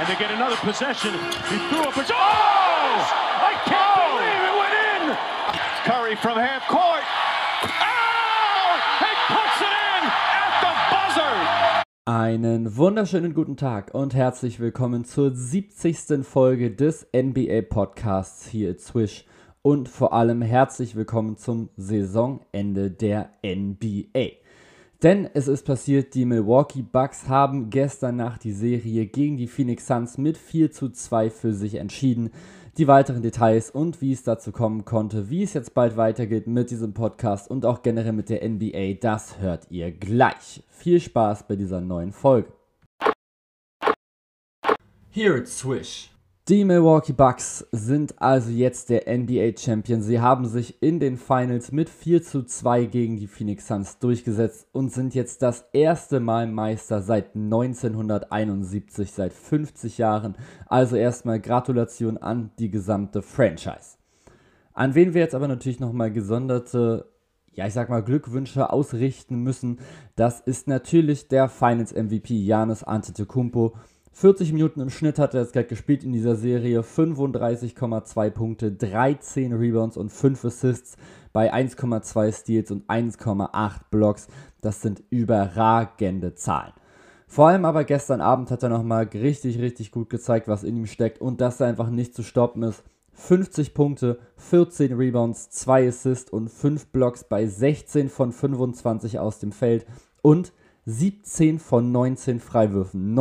And they get another possession. He threw up a... Oh! I can't believe it went in! Curry from half court. Oh! He puts it in at the buzzer! Einen wunderschönen guten Tag und herzlich willkommen zur 70. Folge des NBA-Podcasts hier at Swish und vor allem herzlich willkommen zum Saisonende der NBA. Denn es ist passiert, die Milwaukee Bucks haben gestern Nacht die Serie gegen die Phoenix Suns mit 4:2 für sich entschieden. Die weiteren Details und wie es dazu kommen konnte, wie es jetzt bald weitergeht mit diesem Podcast und auch generell mit der NBA, das hört ihr gleich. Viel Spaß bei dieser neuen Folge. Here at Swish. Die Milwaukee Bucks sind also jetzt der NBA-Champion. Sie haben sich in den Finals mit 4:2 gegen die Phoenix Suns durchgesetzt und sind jetzt das erste Mal Meister seit 1971, seit 50 Jahren. Also erstmal Gratulation an die gesamte Franchise. An wen wir jetzt aber natürlich nochmal gesonderte, Glückwünsche ausrichten müssen, das ist natürlich der Finals-MVP Giannis Antetokounmpo. 40 Minuten im Schnitt hat er jetzt gerade gespielt in dieser Serie, 35,2 Punkte, 13 Rebounds und 5 Assists bei 1,2 Steals und 1,8 Blocks. Das sind überragende Zahlen. Vor allem aber gestern Abend hat er nochmal richtig gut gezeigt, was in ihm steckt und dass er einfach nicht zu stoppen ist. 50 Punkte, 14 Rebounds, 2 Assists und 5 Blocks bei 16 von 25 aus dem Feld und 17 von 19 Freiwürfen,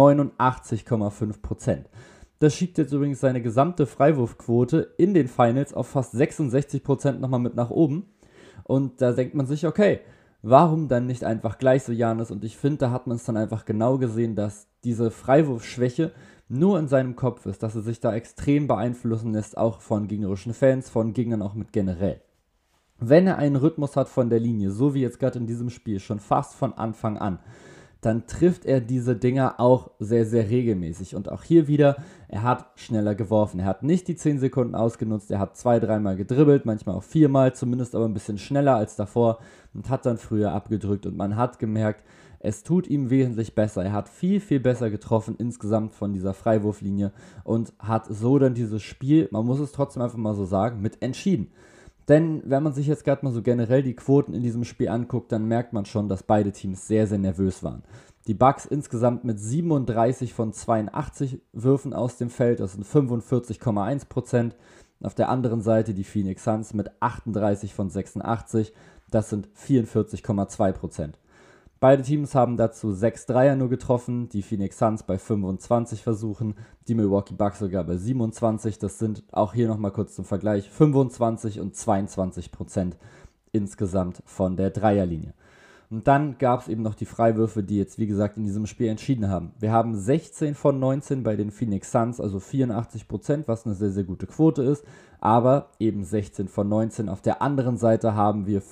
89,5%. Das schiebt jetzt übrigens seine gesamte Freiwurfquote in den Finals auf fast 66% nochmal mit nach oben. Und da denkt man sich, okay, warum dann nicht einfach gleich so Giannis? Und ich finde, da hat man es dann einfach genau gesehen, dass diese Freiwurfschwäche nur in seinem Kopf ist, dass er sich da extrem beeinflussen lässt, auch von gegnerischen Fans, von Gegnern auch mit generell. Wenn er einen Rhythmus hat von der Linie, so wie jetzt gerade in diesem Spiel, schon fast von Anfang an, dann trifft er diese Dinger auch sehr regelmäßig. Und auch hier wieder, er hat schneller geworfen. Er hat nicht die 10 Sekunden ausgenutzt, er hat 2-3 Mal gedribbelt, manchmal auch 4 Mal, zumindest aber ein bisschen schneller als davor und hat dann früher abgedrückt. Und man hat gemerkt, es tut ihm wesentlich besser. Er hat viel besser getroffen insgesamt von dieser Freiwurflinie und hat so dann dieses Spiel, man muss es trotzdem einfach mal so sagen, mit entschieden. Denn wenn man sich jetzt gerade mal so generell die Quoten in diesem Spiel anguckt, dann merkt man schon, dass beide Teams sehr nervös waren. Die Bucks insgesamt mit 37 von 82 Würfen aus dem Feld, das sind 45,1%. Auf der anderen Seite die Phoenix Suns mit 38 von 86, das sind 44,2%. Beide Teams haben dazu 6 Dreier nur getroffen, die Phoenix Suns bei 25 Versuchen, die Milwaukee Bucks sogar bei 27, das sind auch hier nochmal kurz zum Vergleich 25 und 22% insgesamt von der Dreierlinie. Und dann gab es eben noch die Freiwürfe, die jetzt wie gesagt in diesem Spiel entschieden haben. Wir haben 16 von 19 bei den Phoenix Suns, also 84%, was eine sehr gute Quote ist, aber eben 16 von 19. Auf der anderen Seite haben wir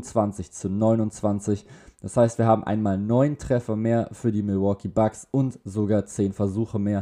25:29. Das heißt, wir haben einmal 9 Treffer mehr für die Milwaukee Bucks und sogar 10 Versuche mehr.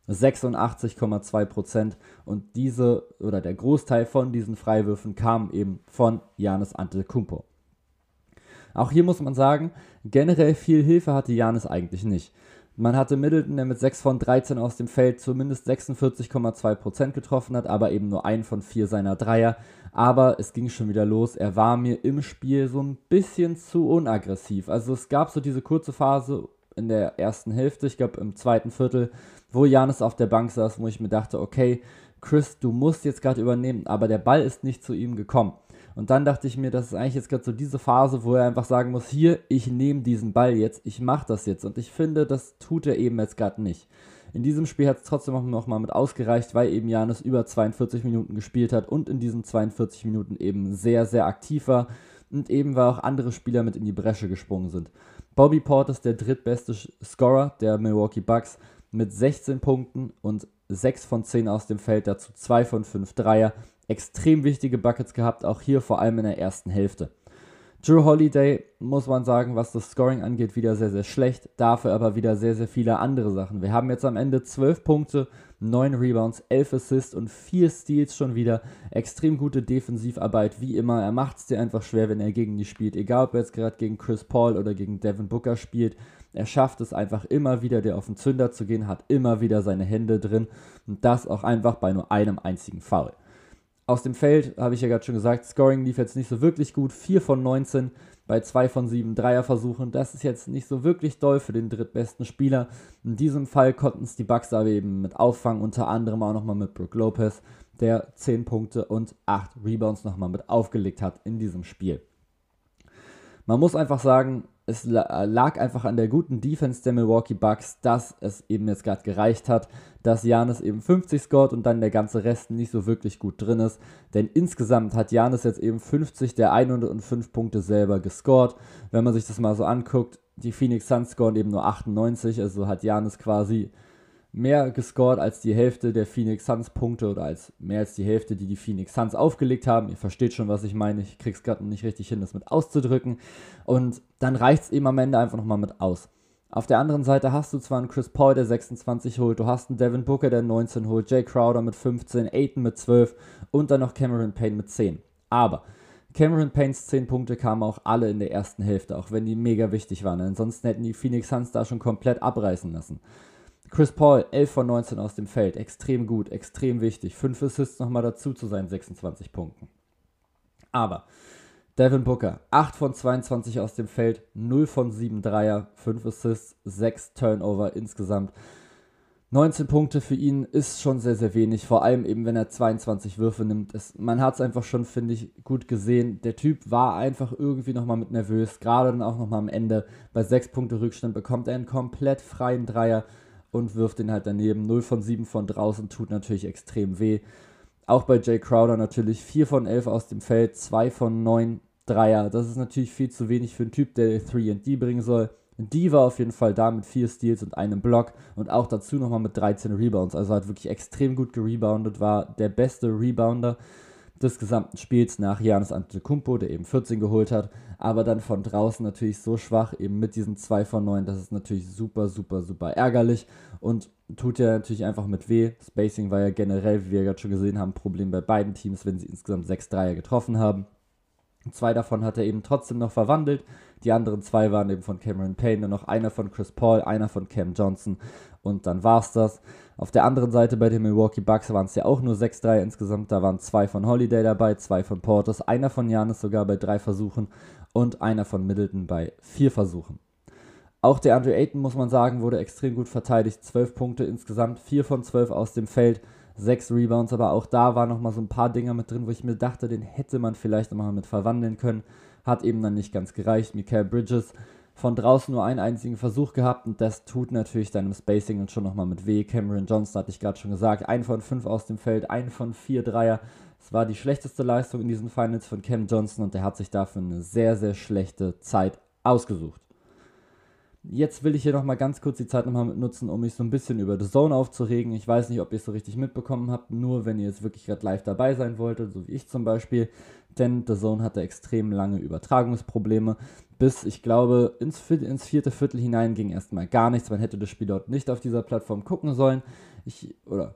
86,2% und der Großteil von diesen Freiwürfen kam eben von Giannis Antetokounmpo. Auch hier muss man sagen, generell viel Hilfe hatte Giannis eigentlich nicht. Man hatte Middleton, der mit 6 von 13 aus dem Feld zumindest 46,2% getroffen hat, aber eben nur 1 von 4 seiner Dreier. Aber es ging schon wieder los. Er war mir im Spiel so ein bisschen zu unaggressiv. Also es gab so diese kurze Phase in der ersten Hälfte, ich glaube im zweiten Viertel, wo Giannis auf der Bank saß, wo ich mir dachte, okay, Chris, du musst jetzt gerade übernehmen, aber der Ball ist nicht zu ihm gekommen. Und dann dachte ich mir, das ist eigentlich jetzt gerade so diese Phase, wo er einfach sagen muss, hier, ich nehme diesen Ball jetzt, ich mache das jetzt. Und ich finde, das tut er eben jetzt gerade nicht. In diesem Spiel hat es trotzdem noch mal mit ausgereicht, weil eben Giannis über 42 Minuten gespielt hat und in diesen 42 Minuten eben sehr aktiv war und eben weil auch andere Spieler mit in die Bresche gesprungen sind. Bobby Portis ist der drittbeste Scorer der Milwaukee Bucks mit 16 Punkten und 6 von 10 aus dem Feld, dazu 2 von 5 Dreier. Extrem wichtige Buckets gehabt, auch hier vor allem in der ersten Hälfte. Jrue Holiday, muss man sagen, was das Scoring angeht, wieder sehr schlecht, dafür aber wieder sehr viele andere Sachen. Wir haben jetzt am Ende 12 Punkte, 9 Rebounds, 11 Assists und 4 Steals schon wieder. Extrem gute Defensivarbeit, wie immer. Er macht es dir einfach schwer, wenn er gegen die spielt. Egal, ob er jetzt gerade gegen Chris Paul oder gegen Devin Booker spielt. Er schafft es einfach immer wieder, der auf den Zünder zu gehen, hat immer wieder seine Hände drin und das auch einfach bei nur einem einzigen Foul. Aus dem Feld, habe ich ja gerade schon gesagt, Scoring lief jetzt nicht so wirklich gut, 4 von 19 bei 2 von 7 Dreierversuchen. Das ist jetzt nicht so wirklich doll für den drittbesten Spieler. In diesem Fall konnten es die Bucks aber eben mit auffangen, unter anderem auch nochmal mit Brook Lopez, der 10 Punkte und 8 Rebounds nochmal mit aufgelegt hat in diesem Spiel. Man muss einfach sagen, es lag einfach an der guten Defense der Milwaukee Bucks, dass es eben jetzt gerade gereicht hat, dass Giannis eben 50 scored und dann der ganze Rest nicht so wirklich gut drin ist. Denn insgesamt hat Giannis jetzt eben 50 der 105 Punkte selber gescored. Wenn man sich das mal so anguckt, die Phoenix Suns scoren eben nur 98, also hat Giannis quasi mehr gescored als die Hälfte der Phoenix Suns Punkte oder als mehr als die Hälfte, die Phoenix Suns aufgelegt haben. Ihr versteht schon, was ich meine. Ich krieg's gerade nicht richtig hin, das mit auszudrücken. Und dann reicht's eben am Ende einfach nochmal mit aus. Auf der anderen Seite hast du zwar einen Chris Paul, der 26 holt, du hast einen Devin Booker, der 19 holt, Jay Crowder mit 15, Ayton mit 12 und dann noch Cameron Payne mit 10. Aber Cameron Paynes 10 Punkte kamen auch alle in der ersten Hälfte, auch wenn die mega wichtig waren. Ansonsten hätten die Phoenix Suns da schon komplett abreißen lassen. Chris Paul, 11 von 19 aus dem Feld, extrem gut, extrem wichtig. 5 Assists nochmal dazu zu seinen 26 Punkten. Aber Devin Booker, 8 von 22 aus dem Feld, 0 von 7 Dreier, 5 Assists, 6 Turnover insgesamt. 19 Punkte für ihn ist schon sehr, sehr wenig, vor allem eben, wenn er 22 Würfe nimmt. Man hat es einfach schon, finde ich, gut gesehen. Der Typ war einfach irgendwie nochmal mit nervös, gerade dann auch nochmal am Ende. Bei 6 Punkte Rückstand bekommt er einen komplett freien Dreier und wirft den halt daneben. 0 von 7 von draußen, tut natürlich extrem weh. Auch bei Jay Crowder natürlich 4 von 11 aus dem Feld, 2 von 9 Dreier. Das ist natürlich viel zu wenig für einen Typ, der 3&D bringen soll. Die war auf jeden Fall da mit 4 Steals und einem Block und auch dazu nochmal mit 13 Rebounds. Also hat wirklich extrem gut gereboundet, war der beste Rebounder des gesamten Spiels nach Giannis Antetokounmpo, der eben 14 geholt hat, aber dann von draußen natürlich so schwach, eben mit diesen 2 von 9, das ist natürlich super, super, super ärgerlich und tut ja natürlich einfach mit weh. Spacing war ja generell, wie wir gerade schon gesehen haben, ein Problem bei beiden Teams, wenn sie insgesamt 6 Dreier getroffen haben. 2 davon hat er eben trotzdem noch verwandelt, die anderen 2 waren eben von Cameron Payne, nur noch einer von Chris Paul, einer von Cam Johnson und dann war's das. Auf der anderen Seite bei den Milwaukee Bucks waren es ja auch nur 6 Dreier insgesamt, da waren 2 von Holiday dabei, 2 von Portis, einer von Giannis sogar bei 3 Versuchen und einer von Middleton bei 4 Versuchen. Auch der DeAndre Ayton, muss man sagen, wurde extrem gut verteidigt, 12 Punkte insgesamt, 4 von 12 aus dem Feld, 6 Rebounds, aber auch da waren nochmal so ein paar Dinger mit drin, wo ich mir dachte, den hätte man vielleicht nochmal mit verwandeln können. Hat eben dann nicht ganz gereicht. Mikal Bridges von draußen nur einen einzigen Versuch gehabt und das tut natürlich deinem Spacing und schon nochmal mit weh. Cameron Johnson hatte ich gerade schon gesagt, 1 von 5 aus dem Feld, 1 von 4 Dreier. Das war die schlechteste Leistung in diesen Finals von Cam Johnson und der hat sich dafür eine sehr, sehr schlechte Zeit ausgesucht. Jetzt will ich hier nochmal ganz kurz die Zeit nochmal nutzen, um mich so ein bisschen über The Zone aufzuregen. Ich weiß nicht, ob ihr es so richtig mitbekommen habt, nur wenn ihr jetzt wirklich gerade live dabei sein wolltet, so wie ich zum Beispiel. Denn The Zone hatte extrem lange Übertragungsprobleme. Bis, ich glaube, ins 4. Viertel hinein ging erstmal gar nichts. Man hätte das Spiel dort nicht auf dieser Plattform gucken sollen. Ich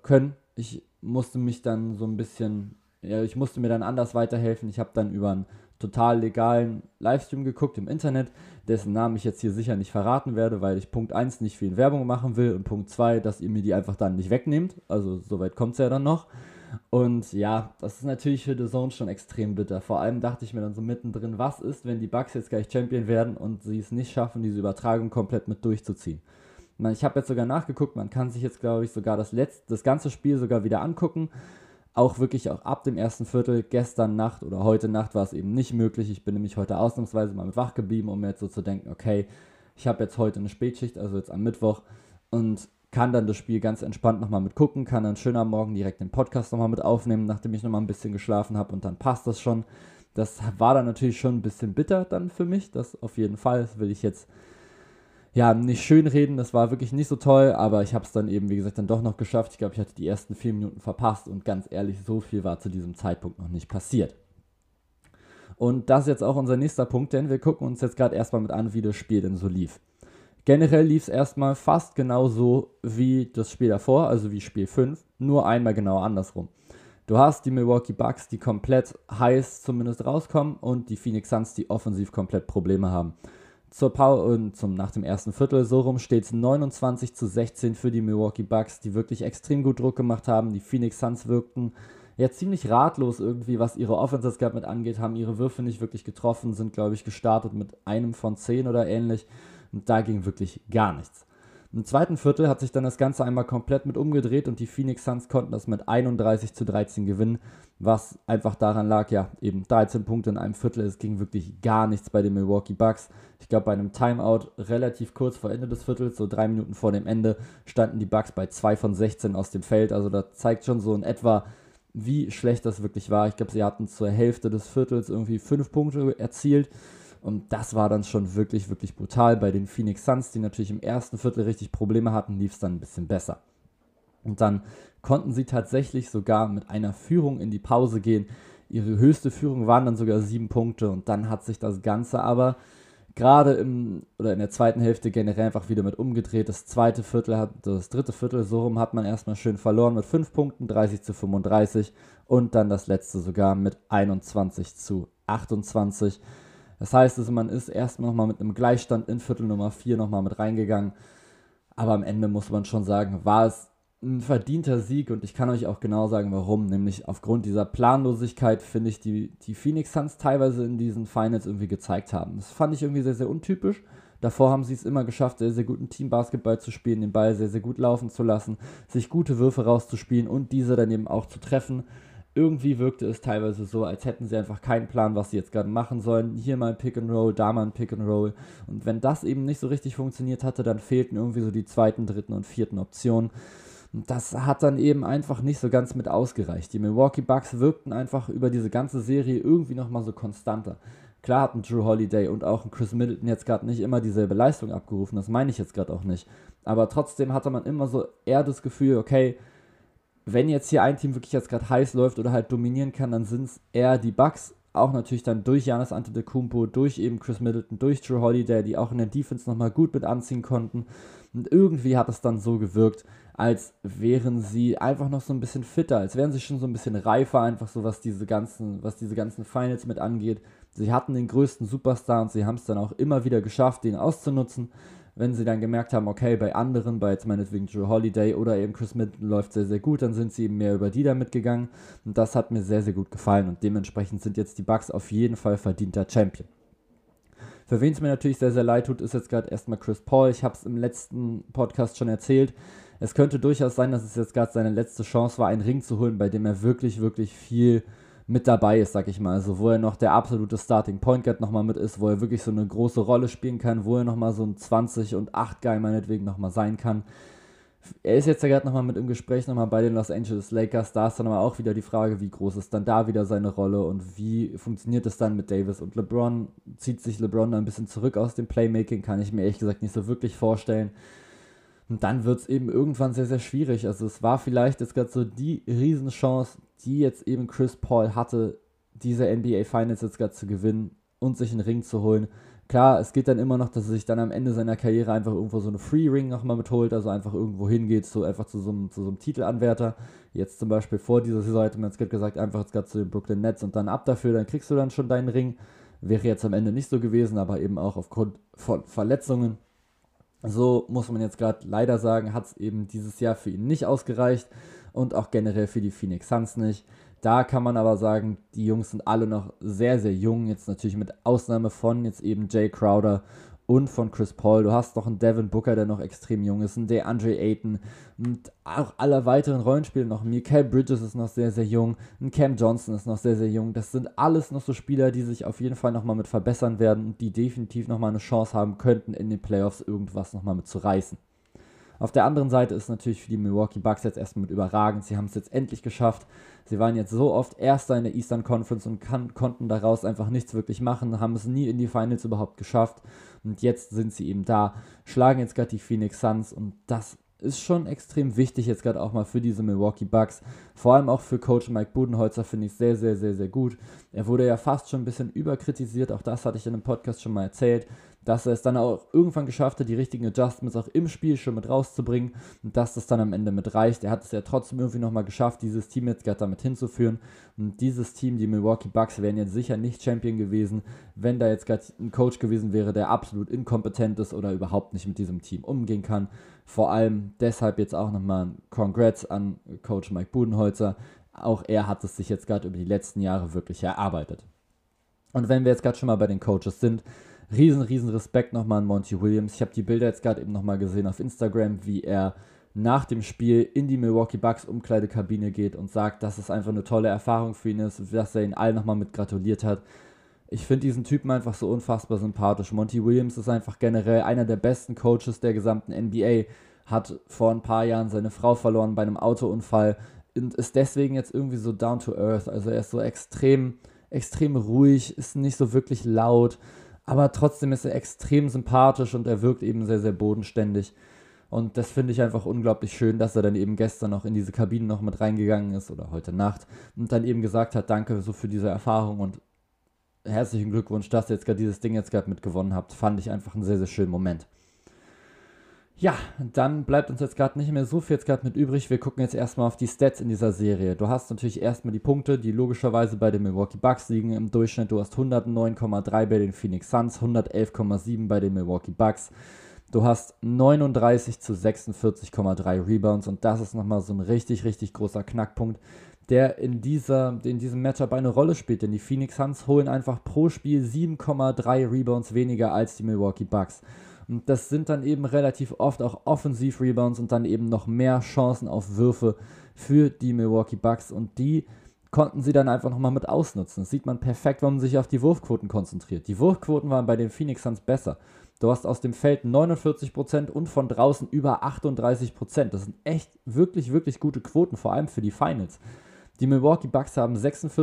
musste mich dann so ein bisschen, ich musste mir dann anders weiterhelfen. Ich habe dann über einen total legalen Livestream geguckt im Internet, dessen Namen ich jetzt hier sicher nicht verraten werde, weil ich Punkt 1 nicht viel Werbung machen will und Punkt 2, dass ihr mir die einfach dann nicht wegnehmt. Also soweit kommt es ja dann noch. Und ja, das ist natürlich für The Zone schon extrem bitter. Vor allem dachte ich mir dann so mittendrin, was ist, wenn die Bucks jetzt gleich Champion werden und sie es nicht schaffen, diese Übertragung komplett mit durchzuziehen. Ich habe jetzt sogar nachgeguckt, man kann sich jetzt, glaube ich, sogar das ganze Spiel sogar wieder angucken. Auch wirklich auch ab dem ersten Viertel, gestern Nacht oder heute Nacht war es eben nicht möglich. Ich bin nämlich heute ausnahmsweise mal mit wach geblieben, um mir jetzt so zu denken, okay, ich habe jetzt heute eine Spätschicht, also jetzt am Mittwoch und kann dann das Spiel ganz entspannt nochmal mit gucken, kann dann schön am Morgen direkt den Podcast nochmal mit aufnehmen, nachdem ich nochmal ein bisschen geschlafen habe und dann passt das schon. Das war dann natürlich schon ein bisschen bitter dann für mich, das auf jeden Fall, das will ich jetzt nicht schön reden, das war wirklich nicht so toll, aber ich habe es dann eben, wie gesagt, dann doch noch geschafft. Ich glaube, ich hatte die ersten 4 Minuten verpasst und ganz ehrlich, so viel war zu diesem Zeitpunkt noch nicht passiert. Und das ist jetzt auch unser nächster Punkt, denn wir gucken uns jetzt gerade erstmal mit an, wie das Spiel denn so lief. Generell lief es erstmal fast genauso wie das Spiel davor, also wie Spiel 5, nur einmal genau andersrum. Du hast die Milwaukee Bucks, die komplett heiß zumindest rauskommen und die Phoenix Suns, die offensiv komplett Probleme haben. Nach dem ersten Viertel, so rum, steht es 29-16 für die Milwaukee Bucks, die wirklich extrem gut Druck gemacht haben. Die Phoenix Suns wirkten ja ziemlich ratlos irgendwie, was ihre Offenses gerade mit angeht, haben ihre Würfe nicht wirklich getroffen, sind, glaube ich, gestartet mit 1 von 10 oder ähnlich. Und da ging wirklich gar nichts. Im zweiten Viertel hat sich dann das Ganze einmal komplett mit umgedreht und die Phoenix Suns konnten das mit 31-13 gewinnen, was einfach daran lag, ja, eben 13 Punkte in einem Viertel, es ging wirklich gar nichts bei den Milwaukee Bucks. Ich glaube, bei einem Timeout relativ kurz vor Ende des Viertels, so 3 Minuten vor dem Ende, standen die Bucks bei 2 von 16 aus dem Feld, also da zeigt schon so in etwa, wie schlecht das wirklich war. Ich glaube, sie hatten zur Hälfte des Viertels irgendwie 5 Punkte erzielt. Und das war dann schon wirklich, wirklich brutal. Bei den Phoenix Suns, die natürlich im ersten Viertel richtig Probleme hatten, lief es dann ein bisschen besser. Und dann konnten sie tatsächlich sogar mit einer Führung in die Pause gehen. Ihre höchste Führung waren dann sogar 7 Punkte. Und dann hat sich das Ganze aber gerade in der zweiten Hälfte generell einfach wieder mit umgedreht. Das dritte Viertel, so rum, hat man erstmal schön verloren mit 5 Punkten, 30-35. Und dann das letzte sogar mit 21-28. Das heißt, also man ist erstmal nochmal mit einem Gleichstand in Viertel Nummer 4 nochmal mit reingegangen. Aber am Ende muss man schon sagen, war es ein verdienter Sieg und ich kann euch auch genau sagen, warum. Nämlich aufgrund dieser Planlosigkeit, finde ich, die Phoenix Suns teilweise in diesen Finals irgendwie gezeigt haben. Das fand ich irgendwie sehr, sehr untypisch. Davor haben sie es immer geschafft, sehr, sehr guten Teambasketball zu spielen, den Ball sehr, sehr gut laufen zu lassen, sich gute Würfe rauszuspielen und diese dann eben auch zu treffen. Irgendwie wirkte es teilweise so, als hätten sie einfach keinen Plan, was sie jetzt gerade machen sollen. Hier mal ein Pick and Roll, da mal ein Pick and Roll. Und wenn das eben nicht so richtig funktioniert hatte, dann fehlten irgendwie so die zweiten, dritten und vierten Optionen. Und das hat dann eben einfach nicht so ganz mit ausgereicht. Die Milwaukee Bucks wirkten einfach über diese ganze Serie irgendwie nochmal so konstanter. Klar hatten Jrue Holiday und auch ein Chris Middleton jetzt gerade nicht immer dieselbe Leistung abgerufen, das meine ich jetzt gerade auch nicht. Aber trotzdem hatte man immer so eher das Gefühl, okay, wenn jetzt hier ein Team wirklich jetzt gerade heiß läuft oder halt dominieren kann, dann sind es eher die Bucks, auch natürlich dann durch Giannis Antetokounmpo, durch eben Chris Middleton, durch Jrue Holiday, die auch in der Defense nochmal gut mit anziehen konnten. Und irgendwie hat es dann so gewirkt, als wären sie einfach noch so ein bisschen fitter, als wären sie schon so ein bisschen reifer, einfach so was diese ganzen Finals mit angeht. Sie hatten den größten Superstar und sie haben es dann auch immer wieder geschafft, den auszunutzen. Wenn sie dann gemerkt haben, okay, bei anderen, bei jetzt meinetwegen Jrue Holiday oder eben Chris Middleton läuft sehr, sehr gut, dann sind sie eben mehr über die da mitgegangen. Und das hat mir sehr, sehr gut gefallen. Und dementsprechend sind jetzt die Bucks auf jeden Fall verdienter Champion. Für wen es mir natürlich sehr, sehr leid tut, ist jetzt gerade erstmal Chris Paul. Ich habe es im letzten Podcast schon erzählt. Es könnte durchaus sein, dass es jetzt gerade seine letzte Chance war, einen Ring zu holen, bei dem er wirklich, wirklich viel mit dabei ist, sag ich mal. Also wo er noch der absolute Starting Point Guard nochmal mit ist, wo er wirklich so eine große Rolle spielen kann, wo er nochmal so ein 20-und-8 Guy meinetwegen nochmal sein kann. Er ist jetzt ja gerade nochmal mit im Gespräch nochmal bei den Los Angeles Lakers. Da ist dann aber auch wieder die Frage, wie groß ist dann da wieder seine Rolle und wie funktioniert es dann mit Davis und LeBron? Zieht sich LeBron da ein bisschen zurück aus dem Playmaking? Kann ich mir ehrlich gesagt nicht so wirklich vorstellen. Und dann wird es eben irgendwann sehr, sehr schwierig. Also es war vielleicht jetzt gerade so die Riesenchance, die jetzt eben Chris Paul hatte, diese NBA Finals jetzt gerade zu gewinnen und sich einen Ring zu holen. Klar, es geht dann immer noch, dass er sich dann am Ende seiner Karriere einfach irgendwo so eine Free Ring nochmal mitholt, also einfach irgendwo hingeht, so einfach zu so einem Titelanwärter. Jetzt zum Beispiel vor dieser Saison hätte man jetzt gerade gesagt, einfach jetzt gerade zu den Brooklyn Nets und dann ab dafür, dann kriegst du dann schon deinen Ring. Wäre jetzt am Ende nicht so gewesen, aber eben auch aufgrund von Verletzungen. So muss man jetzt gerade leider sagen, hat es eben dieses Jahr für ihn nicht ausgereicht und auch generell für die Phoenix Suns nicht. Da kann man aber sagen, die Jungs sind alle noch sehr, sehr jung, jetzt natürlich mit Ausnahme von jetzt eben Jay Crowder und von Chris Paul. Du hast noch einen Devin Booker, der noch extrem jung ist, einen DeAndre Ayton und auch alle weiteren Rollenspieler noch. Mikal Bridges ist noch sehr, sehr jung, ein Cam Johnson ist noch sehr, sehr jung. Das sind alles noch so Spieler, die sich auf jeden Fall nochmal mit verbessern werden und die definitiv nochmal eine Chance haben könnten, in den Playoffs irgendwas nochmal mit zu reißen. Auf der anderen Seite ist natürlich für die Milwaukee Bucks jetzt erstmal mit überragend. Sie haben es jetzt endlich geschafft. Sie waren jetzt so oft Erster in der Eastern Conference und konnten daraus einfach nichts wirklich machen, haben es nie in die Finals überhaupt geschafft. Und jetzt sind sie eben da, schlagen jetzt gerade die Phoenix Suns und das ist schon extrem wichtig jetzt gerade auch mal für diese Milwaukee Bucks. Vor allem auch für Coach Mike Budenholzer finde ich sehr, sehr, sehr, sehr gut. Er wurde ja fast schon ein bisschen überkritisiert, auch das hatte ich in einem Podcast schon mal erzählt, dass er es dann auch irgendwann geschafft hat, die richtigen Adjustments auch im Spiel schon mit rauszubringen und dass das dann am Ende mit reicht. Er hat es ja trotzdem irgendwie nochmal geschafft, dieses Team jetzt gerade damit hinzuführen. Und dieses Team, die Milwaukee Bucks, wären jetzt sicher nicht Champion gewesen, wenn da jetzt gerade ein Coach gewesen wäre, der absolut inkompetent ist oder überhaupt nicht mit diesem Team umgehen kann. Vor allem deshalb jetzt auch nochmal ein Congrats an Coach Mike Budenholzer. Auch er hat es sich jetzt gerade über die letzten Jahre wirklich erarbeitet. Und wenn wir jetzt gerade schon mal bei den Coaches sind, riesen Respekt nochmal an Monty Williams. Ich habe die Bilder jetzt gerade eben nochmal gesehen auf Instagram, wie er nach dem Spiel in die Milwaukee Bucks Umkleidekabine geht und sagt, dass es einfach eine tolle Erfahrung für ihn ist, dass er ihn allen nochmal mit gratuliert hat. Ich finde diesen Typen einfach so unfassbar sympathisch. Monty Williams ist einfach generell einer der besten Coaches der gesamten NBA, hat vor ein paar Jahren seine Frau verloren bei einem Autounfall und ist deswegen jetzt irgendwie so down to earth. Also er ist so extrem ruhig, ist nicht so wirklich laut, aber trotzdem ist er extrem sympathisch und er wirkt eben sehr bodenständig. Und das finde ich einfach unglaublich schön, dass er dann eben gestern noch in diese Kabine noch mit reingegangen ist oder heute Nacht und dann eben gesagt hat, danke so für diese Erfahrung und herzlichen Glückwunsch, dass ihr jetzt gerade dieses Ding jetzt gerade mitgewonnen habt. Fand ich einfach einen sehr schönen Moment. Ja, dann bleibt uns jetzt gerade nicht mehr so viel jetzt gerade mit übrig. Wir gucken jetzt erstmal auf die Stats in dieser Serie. Du hast natürlich erstmal die Punkte, die logischerweise bei den Milwaukee Bucks liegen im Durchschnitt. Du hast 109,3 bei den Phoenix Suns, 111,7 bei den Milwaukee Bucks. Du hast 39 zu 46,3 Rebounds und das ist nochmal so ein richtig großer Knackpunkt, der in diesem Matchup eine Rolle spielt, denn die Phoenix Suns holen einfach pro Spiel 7,3 Rebounds weniger als die Milwaukee Bucks. Und das sind dann eben relativ oft auch Offensiv-Rebounds und dann eben noch mehr Chancen auf Würfe für die Milwaukee Bucks. Und die konnten sie dann einfach nochmal mit ausnutzen. Das sieht man perfekt, wenn man sich auf die Wurfquoten konzentriert. Die Wurfquoten waren bei den Phoenix Suns besser. Du hast aus dem Feld 49% und von draußen über 38%. Das sind echt wirklich gute Quoten, vor allem für die Finals. Die Milwaukee Bucks haben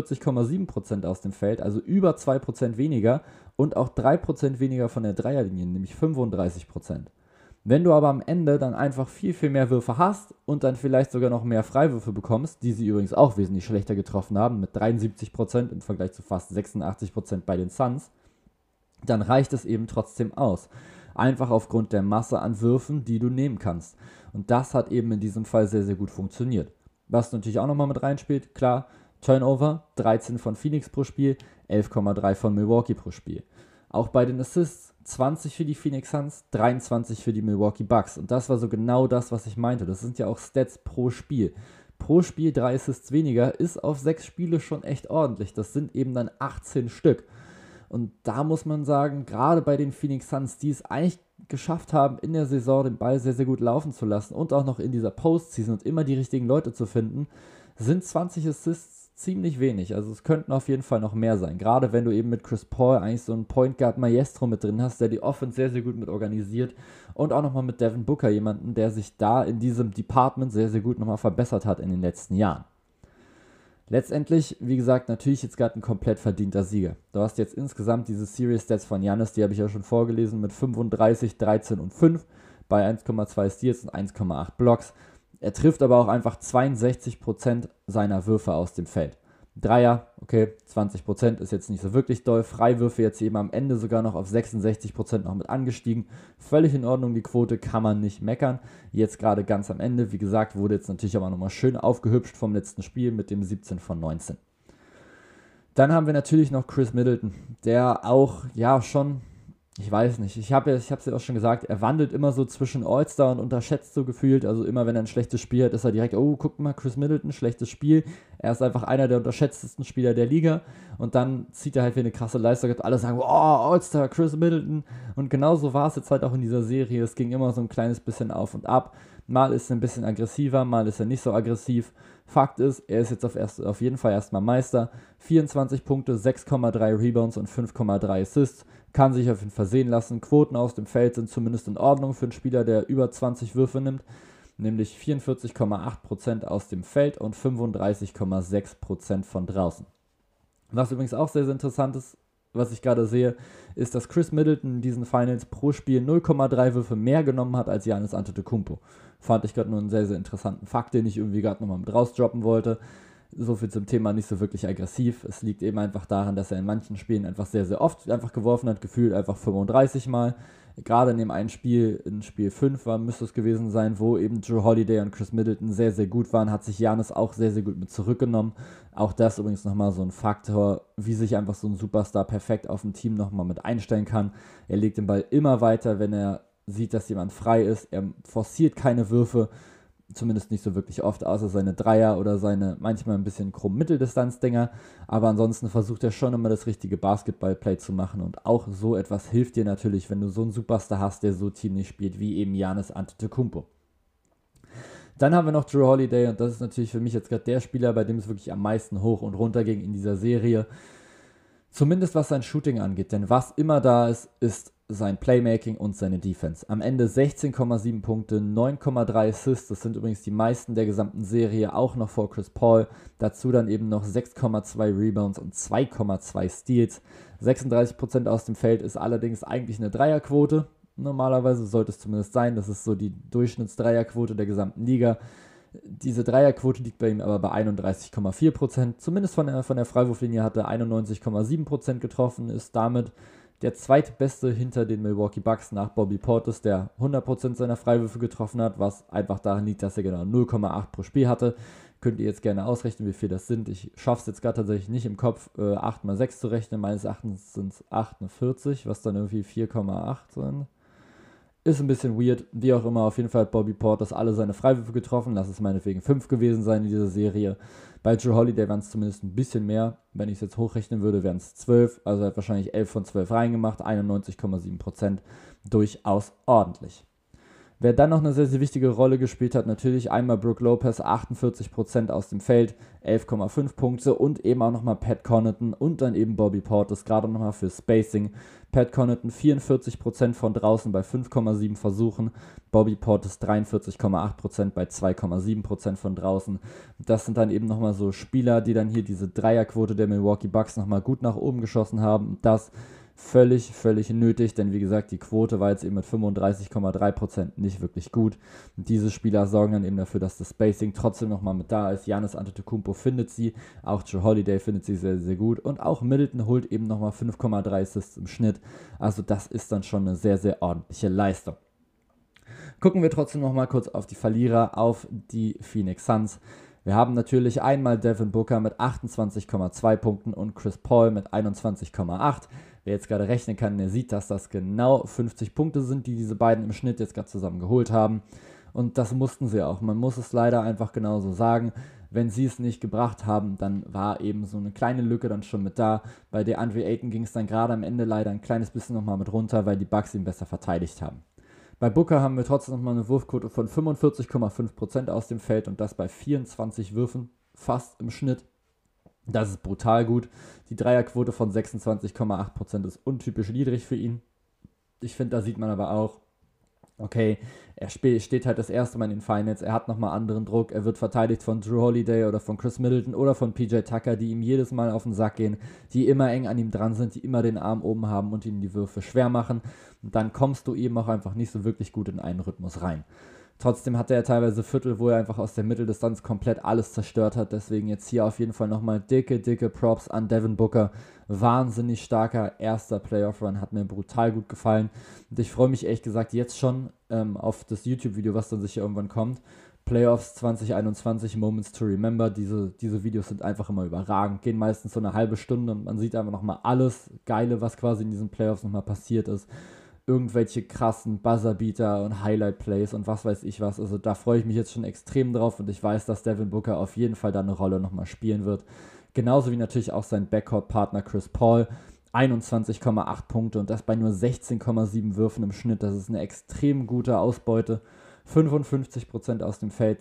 46,7% aus dem Feld, also über 2% weniger und auch 3% weniger von der Dreierlinie, nämlich 35%. Wenn du aber am Ende dann einfach viel mehr Würfe hast und dann vielleicht sogar noch mehr Freiwürfe bekommst, die sie übrigens auch wesentlich schlechter getroffen haben, mit 73% im Vergleich zu fast 86% bei den Suns, dann reicht es eben trotzdem aus. Einfach aufgrund der Masse an Würfen, die du nehmen kannst. Und das hat eben in diesem Fall sehr gut funktioniert. Was natürlich auch nochmal mit reinspielt, klar, Turnover, 13 von Phoenix pro Spiel, 11,3 von Milwaukee pro Spiel. Auch bei den Assists, 20 für die Phoenix Suns, 23 für die Milwaukee Bucks. Und das war so genau das, was ich meinte. Das sind ja auch Stats pro Spiel. Pro Spiel 3 Assists weniger ist auf 6 Spiele schon echt ordentlich. Das sind eben dann 18 Stück. Und da muss man sagen, gerade bei den Phoenix Suns, die es eigentlich geschafft haben, in der Saison den Ball sehr gut laufen zu lassen und auch noch in dieser Postseason und immer die richtigen Leute zu finden, sind 20 Assists ziemlich wenig. Also es könnten auf jeden Fall noch mehr sein. Gerade wenn du eben mit Chris Paul eigentlich so einen Point Guard Maestro mit drin hast, der die Offense sehr gut mit organisiert und auch nochmal mit Devin Booker jemanden, der sich da in diesem Department sehr gut nochmal verbessert hat in den letzten Jahren. Letztendlich, wie gesagt, natürlich jetzt gerade ein komplett verdienter Sieger. Du hast jetzt insgesamt diese Series Stats von Giannis, die habe ich ja schon vorgelesen, mit 35, 13 und 5 bei 1,2 Steals und 1,8 Blocks. Er trifft aber auch einfach 62% seiner Würfe aus dem Feld. Dreier, okay, 20% ist jetzt nicht so wirklich doll. Freiwürfe jetzt eben am Ende sogar noch auf 66% noch mit angestiegen. Völlig in Ordnung, die Quote kann man nicht meckern. Jetzt gerade ganz am Ende, wie gesagt, wurde jetzt natürlich aber nochmal schön aufgehübscht vom letzten Spiel mit dem 17 von 19. Dann haben wir natürlich noch Chris Middleton, der auch, ja schon, ich weiß nicht, ich habe es ja auch schon gesagt, er wandelt immer so zwischen All-Star und unterschätzt so gefühlt, also immer wenn er ein schlechtes Spiel hat, ist er direkt, oh, guck mal, Chris Middleton, schlechtes Spiel, er ist einfach einer der unterschätztesten Spieler der Liga und dann zieht er halt wie eine krasse Leistung, und alle sagen, oh, All-Star, Chris Middleton und genauso war es jetzt halt auch in dieser Serie, es ging immer so ein kleines bisschen auf und ab, mal ist er ein bisschen aggressiver, mal ist er nicht so aggressiv. Fakt ist, er ist jetzt auf jeden Fall erstmal Meister. 24 Punkte, 6,3 Rebounds und 5,3 Assists. Kann sich auf jeden Fall sehen lassen. Quoten aus dem Feld sind zumindest in Ordnung für einen Spieler, der über 20 Würfe nimmt. Nämlich 44,8% aus dem Feld und 35,6% von draußen. Was übrigens auch sehr interessant ist, was ich gerade sehe, ist, dass Chris Middleton in diesen Finals pro Spiel 0,3 Würfe mehr genommen hat als Giannis Antetokounmpo. Fand ich gerade nur einen sehr interessanten Fakt, den ich irgendwie gerade nochmal mit rausdroppen wollte. So viel zum Thema nicht so wirklich aggressiv. Es liegt eben einfach daran, dass er in manchen Spielen einfach sehr, sehr oft einfach geworfen hat, gefühlt einfach 35 Mal. Gerade in dem einen Spiel, in Spiel 5 müsste es gewesen sein, wo eben Jrue Holiday und Chris Middleton sehr, sehr gut waren, hat sich Giannis auch sehr, sehr gut mit zurückgenommen. Auch das übrigens nochmal so ein Faktor, wie sich einfach so ein Superstar perfekt auf ein Team nochmal mit einstellen kann. Er legt den Ball immer weiter, wenn er sieht, dass jemand frei ist. Er forciert keine Würfe, zumindest nicht so wirklich oft, außer seine Dreier oder seine manchmal ein bisschen krumm Mitteldistanz-Dinger. Aber ansonsten versucht er schon immer das richtige Basketball-Play zu machen. Und auch so etwas hilft dir natürlich, wenn du so einen Superstar hast, der so teamlich spielt wie eben Giannis Antetokounmpo. Dann haben wir noch Jrue Holiday und das ist natürlich für mich jetzt gerade der Spieler, bei dem es wirklich am meisten hoch und runter ging in dieser Serie. Zumindest was sein Shooting angeht, denn was immer da ist, ist sein Playmaking und seine Defense. Am Ende 16,7 Punkte, 9,3 Assists, das sind übrigens die meisten der gesamten Serie, auch noch vor Chris Paul. Dazu dann eben noch 6,2 Rebounds und 2,2 Steals. 36% aus dem Feld ist allerdings eigentlich eine Dreierquote. Normalerweise sollte es zumindest sein, das ist so die Durchschnittsdreierquote der gesamten Liga. Diese Dreierquote liegt bei ihm aber bei 31,4%. Zumindest von der Freiwurflinie hat er 91,7% getroffen, ist damit der zweitbeste hinter den Milwaukee Bucks nach Bobby Portis, der 100% seiner Freiwürfe getroffen hat, was einfach daran liegt, dass er genau 0,8 pro Spiel hatte. Könnt ihr jetzt gerne ausrechnen, wie viel das sind. Ich schaffe es jetzt gerade tatsächlich nicht im Kopf, 8 mal 6 zu rechnen. Meines Erachtens sind es 48, was dann irgendwie 4,8 sind. Ist ein bisschen weird, wie auch immer. Auf jeden Fall hat Bobby Portis alle seine Freiwürfe getroffen. Lass es meinetwegen 5 gewesen sein in dieser Serie. Bei Jrue Holiday waren es zumindest ein bisschen mehr. Wenn ich es jetzt hochrechnen würde, wären es 12. Also er hat wahrscheinlich 11 von 12 reingemacht. 91,7%. Durchaus ordentlich. Wer dann noch eine sehr, sehr wichtige Rolle gespielt hat, natürlich einmal Brook Lopez, 48% aus dem Feld, 11,5 Punkte und eben auch nochmal Pat Connaughton und dann eben Bobby Portis, gerade nochmal für Spacing. Pat Connaughton 44% von draußen bei 5,7 Versuchen, Bobby Portis 43,8% bei 2,7% von draußen. Das sind dann eben nochmal so Spieler, die dann hier diese Dreierquote der Milwaukee Bucks nochmal gut nach oben geschossen haben. Das völlig nötig, denn wie gesagt, die Quote war jetzt eben mit 35,3% nicht wirklich gut. Und diese Spieler sorgen dann eben dafür, dass das Spacing trotzdem nochmal mit da ist. Giannis Antetokounmpo findet sie, auch Jrue Holiday findet sie sehr, sehr gut und auch Middleton holt eben nochmal 5,3 Assists im Schnitt. Also das ist dann schon eine sehr, sehr ordentliche Leistung. Gucken wir trotzdem nochmal kurz auf die Verlierer, auf die Phoenix Suns. Wir haben natürlich einmal Devin Booker mit 28,2 Punkten und Chris Paul mit 21,8. Wer jetzt gerade rechnen kann, der sieht, dass das genau 50 Punkte sind, die diese beiden im Schnitt jetzt gerade zusammen geholt haben. Und das mussten sie auch. Man muss es leider einfach genauso sagen. Wenn sie es nicht gebracht haben, dann war eben so eine kleine Lücke dann schon mit da. Bei DeAndre Ayton ging es dann gerade am Ende leider ein kleines bisschen nochmal mit runter, weil die Bucks ihn besser verteidigt haben. Bei Booker haben wir trotzdem nochmal eine Wurfquote von 45,5% aus dem Feld und das bei 24 Würfen, fast im Schnitt. Das ist brutal gut. Die Dreierquote von 26,8% ist untypisch niedrig für ihn. Ich finde, da sieht man aber auch, okay, er steht halt das erste Mal in den Finals, er hat nochmal anderen Druck, er wird verteidigt von Jrue Holiday oder von Chris Middleton oder von PJ Tucker, die ihm jedes Mal auf den Sack gehen, die immer eng an ihm dran sind, die immer den Arm oben haben und ihm die Würfe schwer machen. Und dann kommst du eben auch einfach nicht so wirklich gut in einen Rhythmus rein. Trotzdem hatte er teilweise Viertel, wo er einfach aus der Mitteldistanz komplett alles zerstört hat. Deswegen jetzt hier auf jeden Fall nochmal dicke Props an Devin Booker. Wahnsinnig starker erster Playoff-Run, hat mir brutal gut gefallen. Und ich freue mich ehrlich gesagt jetzt schon auf das YouTube-Video, was dann sicher irgendwann kommt. Playoffs 2021, Moments to Remember. Diese Videos sind einfach immer überragend. Gehen meistens so eine halbe Stunde und man sieht einfach nochmal alles Geile, was quasi in diesen Playoffs nochmal passiert ist. Irgendwelche krassen Buzzerbeater und Highlight-Plays und was weiß ich was. Also da freue ich mich jetzt schon extrem drauf und ich weiß, dass Devin Booker auf jeden Fall da eine Rolle nochmal spielen wird. Genauso wie natürlich auch sein Backcourt-Partner Chris Paul. 21,8 Punkte und das bei nur 16,7 Würfen im Schnitt. Das ist eine extrem gute Ausbeute. 55% aus dem Feld,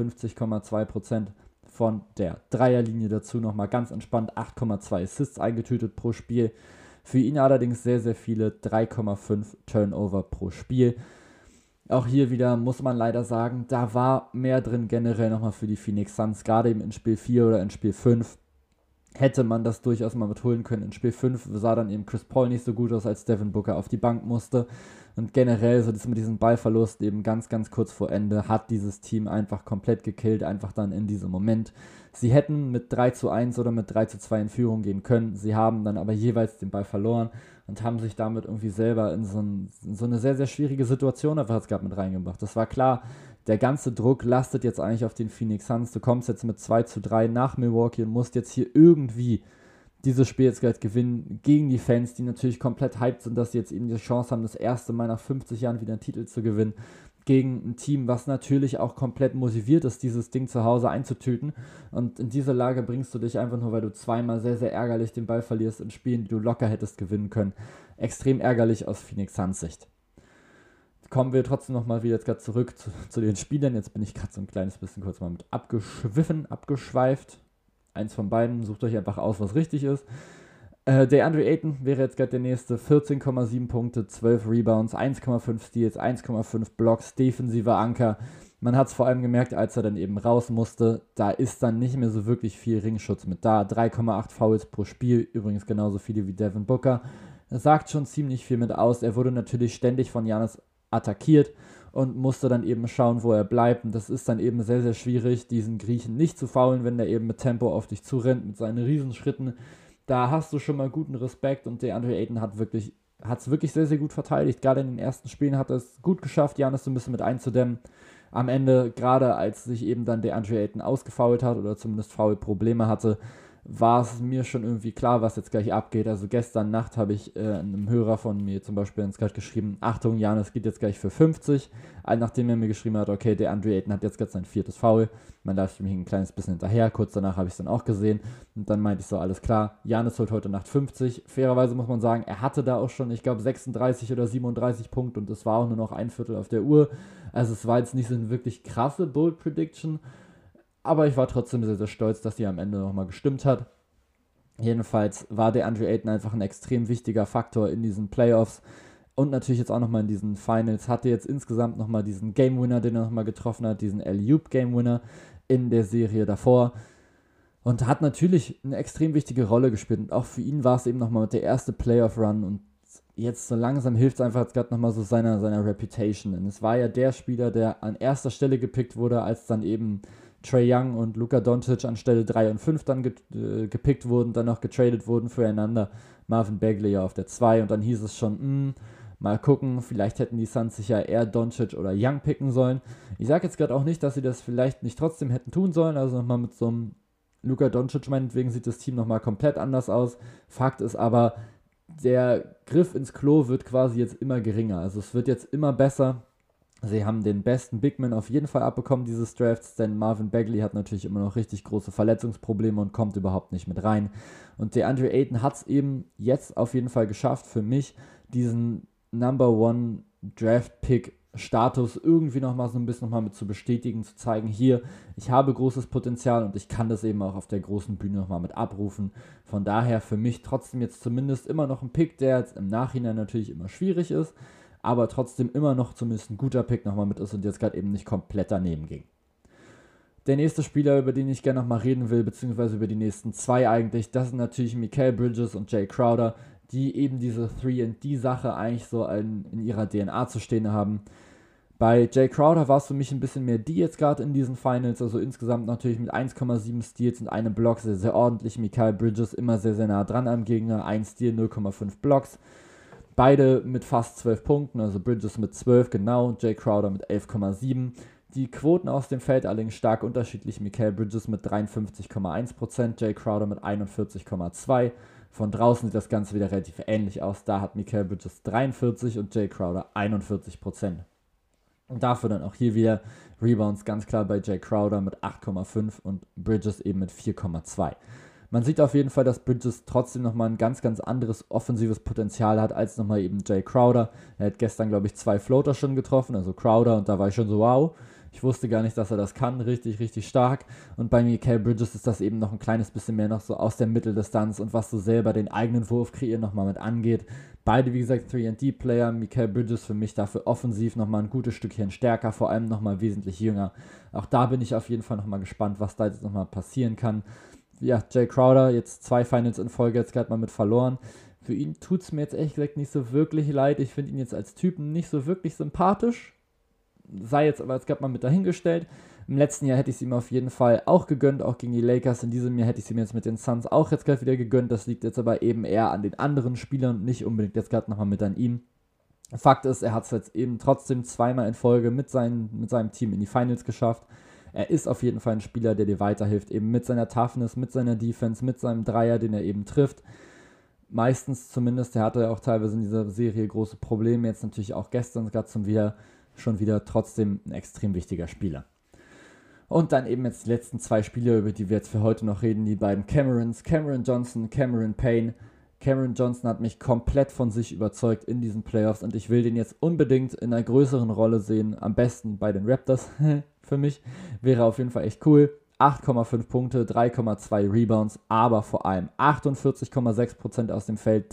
52,2% von der Dreierlinie dazu. Nochmal ganz entspannt 8,2 Assists eingetütet pro Spiel. Für ihn allerdings sehr, sehr viele 3,5 Turnover pro Spiel. Auch hier wieder muss man leider sagen, da war mehr drin generell nochmal für die Phoenix Suns, gerade eben in Spiel 4 oder in Spiel 5. hätte man das durchaus mal mitholen können. In Spiel 5 sah dann eben Chris Paul nicht so gut aus, als Devin Booker auf die Bank musste. Und generell, so das mit diesem Ballverlust eben ganz, ganz kurz vor Ende, hat dieses Team einfach komplett gekillt, einfach dann in diesem Moment. Sie hätten mit 3:1 oder mit 3:2 in Führung gehen können. Sie haben dann aber jeweils den Ball verloren und haben sich damit irgendwie selber in so eine sehr, sehr schwierige Situation einfach jetzt gerade mit reingebracht. Das war klar, der ganze Druck lastet jetzt eigentlich auf den Phoenix Suns. Du kommst jetzt mit 2:3 nach Milwaukee und musst jetzt hier irgendwie dieses Spiel jetzt gleich gewinnen gegen die Fans, die natürlich komplett hyped sind, dass sie jetzt eben die Chance haben, das erste Mal nach 50 Jahren wieder einen Titel zu gewinnen. Gegen ein Team, was natürlich auch komplett motiviert ist, dieses Ding zu Hause einzutüten. Und in diese Lage bringst du dich einfach nur, weil du zweimal sehr, sehr ärgerlich den Ball verlierst in Spielen, die du locker hättest gewinnen können. Extrem ärgerlich aus Phoenix Suns Sicht. Kommen wir trotzdem nochmal wieder jetzt gerade zurück zu den Spielern. Jetzt bin ich gerade so ein kleines bisschen kurz mal mit abgeschweift. Eins von beiden, sucht euch einfach aus, was richtig ist. DeAndre Ayton wäre jetzt gerade der nächste. 14,7 Punkte, 12 Rebounds, 1,5 Steals, 1,5 Blocks, defensiver Anker. Man hat es vor allem gemerkt, als er dann eben raus musste, da ist dann nicht mehr so wirklich viel Ringschutz mit da. 3,8 Fouls pro Spiel, übrigens genauso viele wie Devin Booker. Das sagt schon ziemlich viel mit aus. Er wurde natürlich ständig von Giannis attackiert und musste dann eben schauen, wo er bleibt. Und das ist dann eben sehr, sehr schwierig, diesen Griechen nicht zu foulen, wenn der eben mit Tempo auf dich zurennt, mit seinen Riesenschritten. Da hast du schon mal guten Respekt und DeAndre Ayton hat es wirklich sehr, sehr gut verteidigt. Gerade in den ersten Spielen hat er es gut geschafft, Giannis so ein bisschen mit einzudämmen. Am Ende, gerade als sich eben dann DeAndre Ayton ausgefoult hat oder zumindest Foul-Probleme hatte, war es mir schon irgendwie klar, was jetzt gleich abgeht. Also gestern Nacht habe ich einem Hörer von mir zum Beispiel ins Skype geschrieben, Achtung, Giannis geht jetzt gleich für 50. Nachdem er mir geschrieben hat, okay, DeAndre Ayton hat jetzt gerade sein 4. Foul. Mein Livestream hing ein kleines bisschen hinterher. Kurz danach habe ich es dann auch gesehen. Und dann meinte ich so, alles klar, Giannis holt heute Nacht 50. Fairerweise muss man sagen, er hatte da auch schon, ich glaube, 36 oder 37 Punkte und es war auch nur noch ein Viertel auf der Uhr. Also es war jetzt nicht so eine wirklich krasse Bold Prediction. Aber ich war trotzdem sehr, sehr stolz, dass sie am Ende nochmal gestimmt hat. Jedenfalls war DeAndre Ayton einfach ein extrem wichtiger Faktor in diesen Playoffs und natürlich jetzt auch nochmal in diesen Finals. Hatte jetzt insgesamt nochmal diesen Game Winner, den er nochmal getroffen hat, diesen Alley-Oop Game Winner in der Serie davor. Und hat natürlich eine extrem wichtige Rolle gespielt. Und auch für ihn war es eben nochmal der erste Playoff-Run. Und jetzt so langsam hilft es einfach jetzt gerade nochmal so seiner Reputation. Denn es war ja der Spieler, der an erster Stelle gepickt wurde, als dann eben Trae Young und Luka Doncic an Stelle 3 und 5 dann gepickt wurden, dann noch getradet wurden füreinander. Marvin Bagley ja auf der 2 und dann hieß es schon, mal gucken, vielleicht hätten die Suns sich ja eher Doncic oder Young picken sollen. Ich sage jetzt gerade auch nicht, dass sie das vielleicht nicht trotzdem hätten tun sollen, also nochmal mit so einem Luka Doncic meinetwegen sieht das Team nochmal komplett anders aus. Fakt ist aber, der Griff ins Klo wird quasi jetzt immer geringer, also es wird jetzt immer besser. Sie haben den besten Bigman auf jeden Fall abbekommen dieses Drafts, denn Marvin Bagley hat natürlich immer noch richtig große Verletzungsprobleme und kommt überhaupt nicht mit rein. Und DeAndre Ayton hat es eben jetzt auf jeden Fall geschafft, für mich diesen Number One Draft Pick Status irgendwie nochmal so ein bisschen nochmal mit zu bestätigen, zu zeigen, hier, ich habe großes Potenzial und ich kann das eben auch auf der großen Bühne nochmal mit abrufen. Von daher für mich trotzdem jetzt zumindest immer noch ein Pick, der jetzt im Nachhinein natürlich immer schwierig ist, aber trotzdem immer noch zumindest ein guter Pick nochmal mit ist und jetzt gerade eben nicht komplett daneben ging. Der nächste Spieler, über den ich gerne nochmal reden will, beziehungsweise über die nächsten 2 eigentlich, das sind natürlich Mikal Bridges und Jay Crowder, die eben diese 3&D-Sache eigentlich so in ihrer DNA zu stehen haben. Bei Jay Crowder war es für mich ein bisschen mehr die jetzt gerade in diesen Finals, also insgesamt natürlich mit 1,7 Steals und einem Block sehr, sehr ordentlich. Mikal Bridges immer sehr, sehr nah dran am Gegner, 1 Steal, 0,5 Blocks. Beide mit fast 12 Punkten, also Bridges mit 12 genau, Jay Crowder mit 11,7. Die Quoten aus dem Feld allerdings stark unterschiedlich. Mikal Bridges mit 53,1%, Jay Crowder mit 41,2%. Von draußen sieht das Ganze wieder relativ ähnlich aus. Da hat Mikal Bridges 43% und Jay Crowder 41%. Und dafür dann auch hier wieder Rebounds ganz klar bei Jay Crowder mit 8,5 und Bridges eben mit 4,2. Man sieht auf jeden Fall, dass Bridges trotzdem nochmal ein ganz, ganz anderes offensives Potenzial hat als nochmal eben Jay Crowder. Er hat gestern, glaube ich, 2 Floater schon getroffen, also Crowder, und da war ich schon so, wow, ich wusste gar nicht, dass er das kann, richtig, richtig stark. Und bei Mikal Bridges ist das eben noch ein kleines bisschen mehr noch so aus der Mitteldistanz und was so selber den eigenen Wurf kreieren nochmal mit angeht. Beide, wie gesagt, 3&D-Player, Mikal Bridges für mich dafür offensiv nochmal ein gutes Stückchen stärker, vor allem nochmal wesentlich jünger. Auch da bin ich auf jeden Fall nochmal gespannt, was da jetzt nochmal passieren kann. Jay Crowder, jetzt 2 Finals in Folge jetzt gerade mal mit verloren. Für ihn tut es mir jetzt ehrlich gesagt nicht so wirklich leid. Ich finde ihn jetzt als Typen nicht so wirklich sympathisch. Sei jetzt aber jetzt gerade mal mit dahingestellt. Im letzten Jahr hätte ich es ihm auf jeden Fall auch gegönnt, auch gegen die Lakers. In diesem Jahr hätte ich es ihm jetzt mit den Suns auch jetzt gerade wieder gegönnt. Das liegt jetzt aber eben eher an den anderen Spielern und nicht unbedingt jetzt gerade nochmal mit an ihm. Fakt ist, er hat es jetzt eben trotzdem 2-mal in Folge mit seinem Team in die Finals geschafft. Er ist auf jeden Fall ein Spieler, der dir weiterhilft, eben mit seiner Toughness, mit seiner Defense, mit seinem Dreier, den er eben trifft. Meistens zumindest, er hatte ja auch teilweise in dieser Serie große Probleme, jetzt natürlich auch gestern gerade schon wieder trotzdem ein extrem wichtiger Spieler. Und dann eben jetzt die letzten 2 Spieler, über die wir jetzt für heute noch reden, die beiden Camerons, Cameron Johnson, Cameron Payne. Cameron Johnson hat mich komplett von sich überzeugt in diesen Playoffs und ich will den jetzt unbedingt in einer größeren Rolle sehen, am besten bei den Raptors. Für mich wäre auf jeden Fall echt cool. 8,5 Punkte, 3,2 Rebounds, aber vor allem 48,6% aus dem Feld,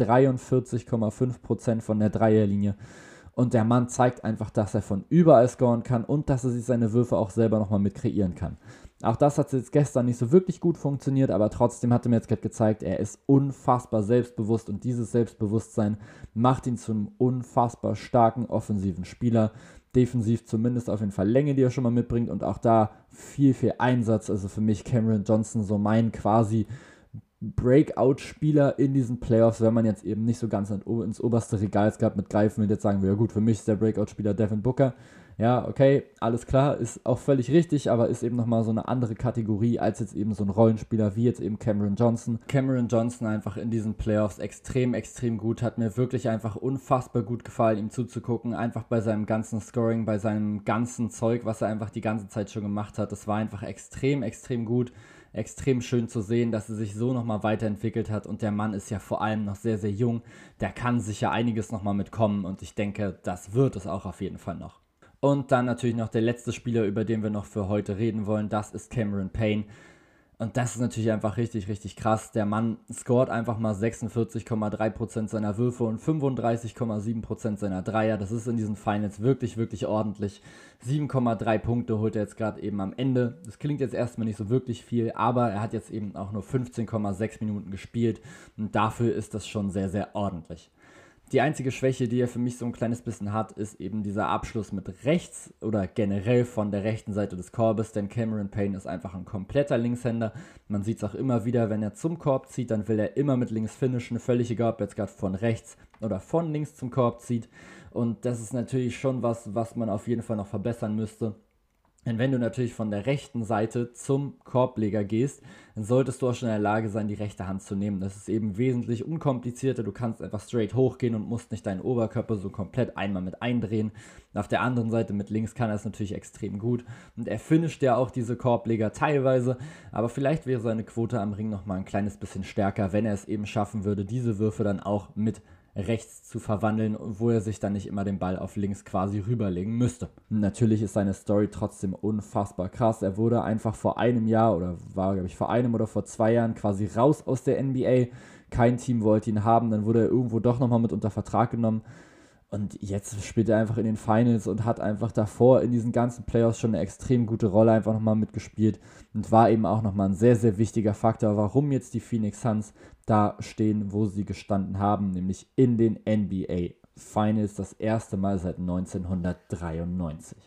43,5% von der Dreierlinie. Und der Mann zeigt einfach, dass er von überall scoren kann und dass er sich seine Würfe auch selber nochmal mit kreieren kann. Auch das hat jetzt gestern nicht so wirklich gut funktioniert, aber trotzdem hat er mir jetzt gerade gezeigt, er ist unfassbar selbstbewusst und dieses Selbstbewusstsein macht ihn zu einem unfassbar starken offensiven Spieler. Defensiv zumindest auf jeden Fall Länge, die er schon mal mitbringt und auch da viel Einsatz. Also für mich Cameron Johnson so mein quasi Breakout-Spieler in diesen Playoffs, wenn man jetzt eben nicht so ganz ins oberste Regal gehabt mit greifen will. Jetzt sagen wir, ja gut, für mich ist der Breakout-Spieler Devin Booker. Ja, okay, alles klar, ist auch völlig richtig, aber ist eben nochmal so eine andere Kategorie als jetzt eben so ein Rollenspieler wie jetzt eben Cameron Johnson. Cameron Johnson einfach in diesen Playoffs extrem gut, hat mir wirklich einfach unfassbar gut gefallen, ihm zuzugucken, einfach bei seinem ganzen Scoring, bei seinem ganzen Zeug, was er einfach die ganze Zeit schon gemacht hat. Das war einfach extrem gut. Extrem schön zu sehen, dass er sich so nochmal weiterentwickelt hat und der Mann ist ja vor allem noch sehr jung, der kann sicher einiges nochmal mitkommen und ich denke, das wird es auch auf jeden Fall noch. Und dann natürlich noch der letzte Spieler, über den wir noch für heute reden wollen, das ist Cameron Payne. Und das ist natürlich einfach richtig krass. Der Mann scoret einfach mal 46,3% seiner Würfe und 35,7% seiner Dreier. Das ist in diesen Finals wirklich ordentlich. 7,3 Punkte holt er jetzt gerade eben am Ende. Das klingt jetzt erstmal nicht so wirklich viel, aber er hat jetzt eben auch nur 15,6 Minuten gespielt. Und dafür ist das schon sehr ordentlich. Die einzige Schwäche, die er für mich so ein kleines bisschen hat, ist eben dieser Abschluss mit rechts oder generell von der rechten Seite des Korbes, denn Cameron Payne ist einfach ein kompletter Linkshänder. Man sieht es auch immer wieder, wenn er zum Korb zieht, dann will er immer mit links finishen, völlig egal, ob er jetzt gerade von rechts oder von links zum Korb zieht. Und das ist natürlich schon was man auf jeden Fall noch verbessern müsste. Denn wenn du natürlich von der rechten Seite zum Korbleger gehst, dann solltest du auch schon in der Lage sein, die rechte Hand zu nehmen. Das ist eben wesentlich unkomplizierter. Du kannst einfach straight hochgehen und musst nicht deinen Oberkörper so komplett einmal mit eindrehen. Auf der anderen Seite mit links kann er es natürlich extrem gut. Und er finisht ja auch diese Korbleger teilweise. Aber vielleicht wäre seine Quote am Ring nochmal ein kleines bisschen stärker, wenn er es eben schaffen würde, diese Würfe dann auch mit rechts zu verwandeln, wo er sich dann nicht immer den Ball auf links quasi rüberlegen müsste. Natürlich ist seine Story trotzdem unfassbar krass. Er wurde einfach vor einem Jahr oder war, glaube ich, vor einem oder vor 2 Jahren quasi raus aus der NBA. Kein Team wollte ihn haben, dann wurde er irgendwo doch nochmal mit unter Vertrag genommen. Und jetzt spielt er einfach in den Finals und hat einfach davor in diesen ganzen Playoffs schon eine extrem gute Rolle einfach nochmal mitgespielt und war eben auch nochmal ein sehr wichtiger Faktor, warum jetzt die Phoenix Suns da stehen, wo sie gestanden haben, nämlich in den NBA Finals, das erste Mal seit 1993.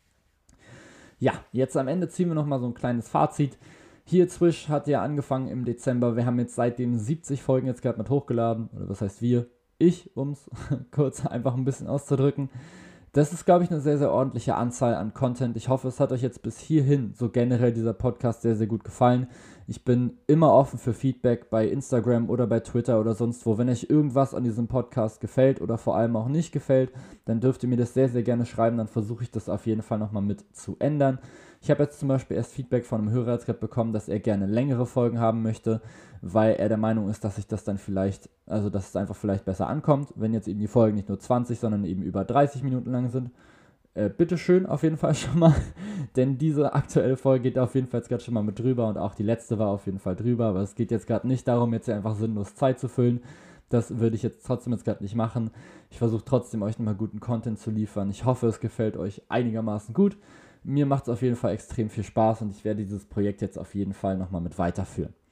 Ja, jetzt am Ende ziehen wir nochmal so ein kleines Fazit. Hier Swish hat ja angefangen im Dezember, wir haben jetzt seitdem 70 Folgen jetzt gerade mit hochgeladen, oder was heißt wir? Ich, um es kurz einfach ein bisschen auszudrücken. Das ist, glaube ich, eine sehr ordentliche Anzahl an Content. Ich hoffe, es hat euch jetzt bis hierhin so generell dieser Podcast sehr gut gefallen. Ich bin immer offen für Feedback bei Instagram oder bei Twitter oder sonst wo. Wenn euch irgendwas an diesem Podcast gefällt oder vor allem auch nicht gefällt, dann dürft ihr mir das sehr gerne schreiben. Dann versuche ich das auf jeden Fall nochmal mit zu ändern. Ich habe jetzt zum Beispiel erst Feedback von einem Hörer bekommen, dass er gerne längere Folgen haben möchte, weil er der Meinung ist, dass sich das dann vielleicht, also dass es einfach vielleicht besser ankommt, wenn jetzt eben die Folgen nicht nur 20, sondern eben über 30 Minuten lang sind. Bitteschön auf jeden Fall schon mal, denn diese aktuelle Folge geht auf jeden Fall jetzt gerade schon mal mit drüber und auch die letzte war auf jeden Fall drüber, aber es geht jetzt gerade nicht darum, jetzt hier einfach sinnlos Zeit zu füllen. Das würde ich jetzt trotzdem gerade nicht machen. Ich versuche trotzdem euch nochmal guten Content zu liefern. Ich hoffe, es gefällt euch einigermaßen gut. Mir macht es auf jeden Fall extrem viel Spaß und ich werde dieses Projekt jetzt auf jeden Fall nochmal mit weiterführen.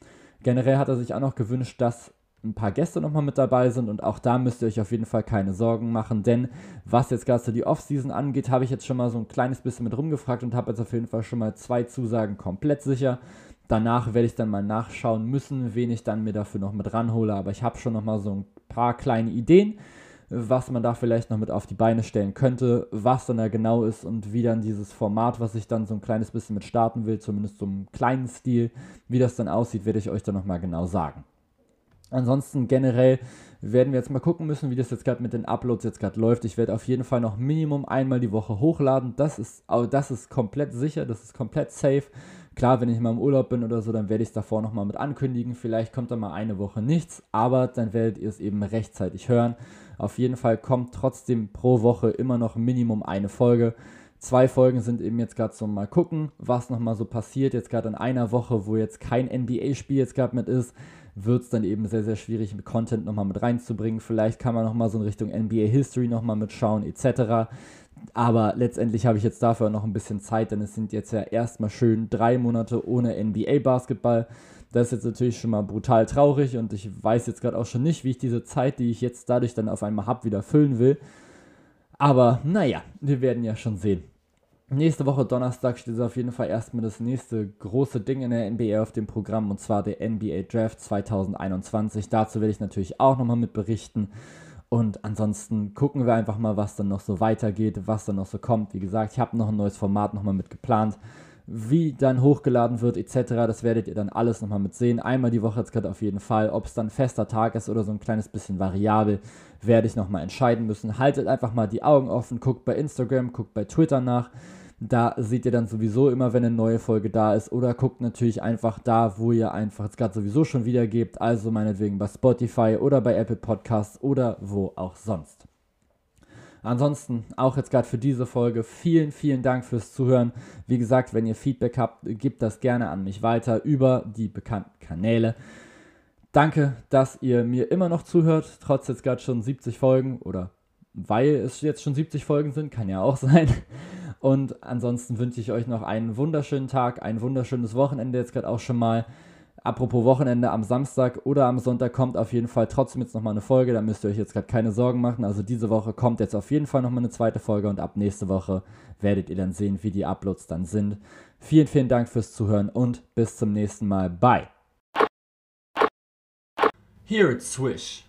Generell hat er sich auch noch gewünscht, dass ein paar Gäste nochmal mit dabei sind und auch da müsst ihr euch auf jeden Fall keine Sorgen machen, denn was jetzt gerade so die Offseason angeht, habe ich jetzt schon mal so ein kleines bisschen mit rumgefragt und habe jetzt auf jeden Fall schon mal 2 Zusagen komplett sicher. Danach werde ich dann mal nachschauen müssen, wen ich dann mir dafür noch mit ranhole, aber ich habe schon noch mal so ein paar kleine Ideen, was man da vielleicht noch mit auf die Beine stellen könnte, was dann da genau ist und wie dann dieses Format, was ich dann so ein kleines bisschen mit starten will, zumindest so im kleinen Stil, wie das dann aussieht, werde ich euch dann nochmal genau sagen. Ansonsten generell werden wir jetzt mal gucken müssen, wie das jetzt gerade mit den Uploads jetzt gerade läuft. Ich werde auf jeden Fall noch Minimum einmal die Woche hochladen. Das ist komplett sicher, das ist komplett safe. Klar, wenn ich mal im Urlaub bin oder so, dann werde ich es davor nochmal mit ankündigen. Vielleicht kommt da mal eine Woche nichts, aber dann werdet ihr es eben rechtzeitig hören. Auf jeden Fall kommt trotzdem pro Woche immer noch Minimum eine Folge. 2 Folgen sind eben jetzt gerade so mal gucken, was nochmal so passiert. Jetzt gerade in einer Woche, wo jetzt kein NBA-Spiel jetzt gerade mit ist, wird es dann eben sehr, sehr schwierig, mit Content nochmal mit reinzubringen. Vielleicht kann man nochmal so in Richtung NBA History nochmal mitschauen, etc. Aber letztendlich habe ich jetzt dafür noch ein bisschen Zeit, denn es sind jetzt ja erstmal schön 3 Monate ohne NBA-Basketball. Das ist jetzt natürlich schon mal brutal traurig und ich weiß jetzt gerade auch schon nicht, wie ich diese Zeit, die ich jetzt dadurch dann auf einmal habe, wieder füllen will. Aber naja, wir werden ja schon sehen. Nächste Woche Donnerstag steht auf jeden Fall erstmal das nächste große Ding in der NBA auf dem Programm und zwar der NBA Draft 2021. Dazu werde ich natürlich auch nochmal mit berichten und ansonsten gucken wir einfach mal, was dann noch so weitergeht, was dann noch so kommt. Wie gesagt, ich habe noch ein neues Format nochmal mit geplant, wie dann hochgeladen wird etc. Das werdet ihr dann alles nochmal mit sehen. Einmal die Woche jetzt gerade auf jeden Fall. Ob es dann fester Tag ist oder so ein kleines bisschen variabel, werde ich nochmal entscheiden müssen. Haltet einfach mal die Augen offen, guckt bei Instagram, guckt bei Twitter nach. Da seht ihr dann sowieso immer, wenn eine neue Folge da ist. Oder guckt natürlich einfach da, wo ihr einfach jetzt gerade sowieso schon wiedergebt. Also meinetwegen bei Spotify oder bei Apple Podcasts oder wo auch sonst. Ansonsten auch jetzt gerade für diese Folge vielen, vielen Dank fürs Zuhören. Wie gesagt, wenn ihr Feedback habt, gebt das gerne an mich weiter über die bekannten Kanäle. Danke, dass ihr mir immer noch zuhört, trotz jetzt gerade schon 70 Folgen oder weil es jetzt schon 70 Folgen sind, kann ja auch sein. Und ansonsten wünsche ich euch noch einen wunderschönen Tag, ein wunderschönes Wochenende jetzt gerade auch schon mal. Apropos Wochenende, am Samstag oder am Sonntag kommt auf jeden Fall trotzdem jetzt nochmal eine Folge, da müsst ihr euch jetzt gerade keine Sorgen machen. Also diese Woche kommt jetzt auf jeden Fall nochmal eine zweite Folge und ab nächste Woche werdet ihr dann sehen, wie die Uploads dann sind. Vielen, vielen Dank fürs Zuhören und bis zum nächsten Mal. Bye! Here it's Swish.